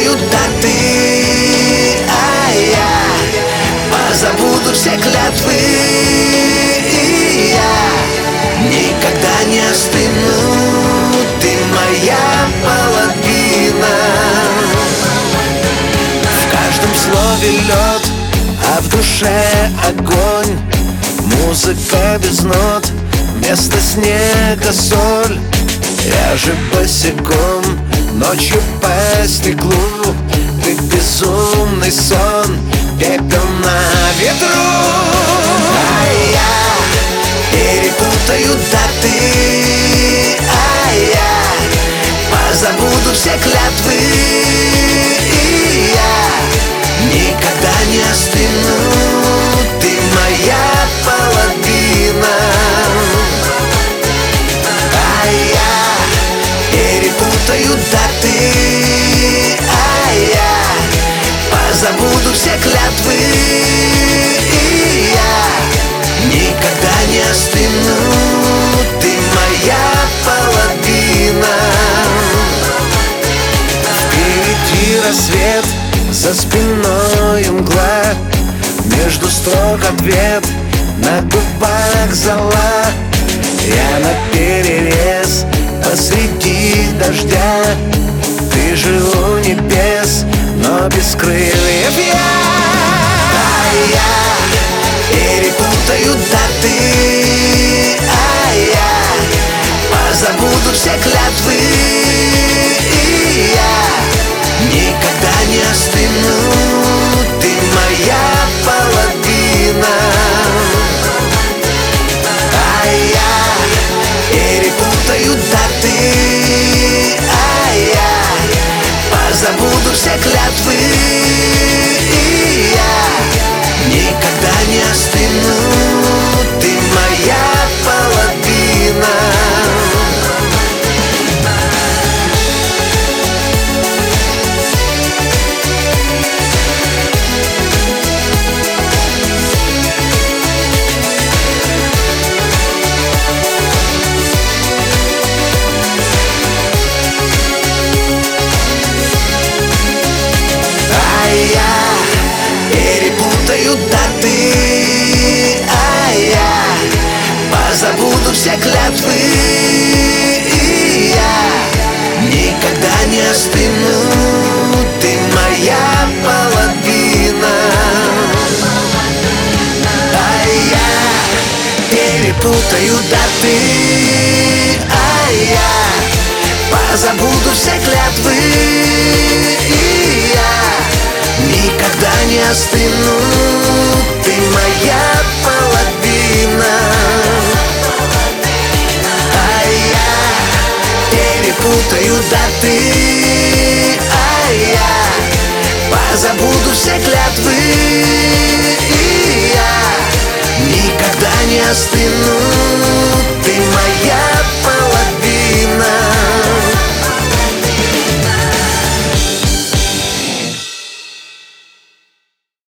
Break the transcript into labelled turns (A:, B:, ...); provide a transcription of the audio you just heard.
A: перепутают даты, а я позабуду все клятвы, и я никогда не остыну. Ты моя половина. В каждом слове лед, а в душе огонь. Музыка без нот, вместо снега соль. Я же босиком ночью по стеклу. Ты безумный сон, пепел на ветру. А я перепутаю даты, а я позабуду все клятвы, и я никогда не остыну. Ты моя половина. А я перепутаю даты, а я позабуду все клятвы, и я никогда не остыну. Ты моя половина. Впереди рассвет, за спиной мгла, между строк ответ, на губах зола. Я наперерез посреди дождя. Ты же у небес, но без крыльев я. А я перепутаю даты, а я позабуду все клятвы, и я никогда не остыну. Ты моя половина. А я перепутаю даты, а я позабуду все клятвы, и я никогда не остыну. Ты моя половина. Я перепутаю даты, а я позабуду все клятвы, и я никогда не остыну. Ты моя половина. А я перепутаю даты, а я позабуду все клятвы, и я никогда не остыну. Ты моя половина. А я перепутаю даты, а я позабуду все клятвы, и я никогда не остыну.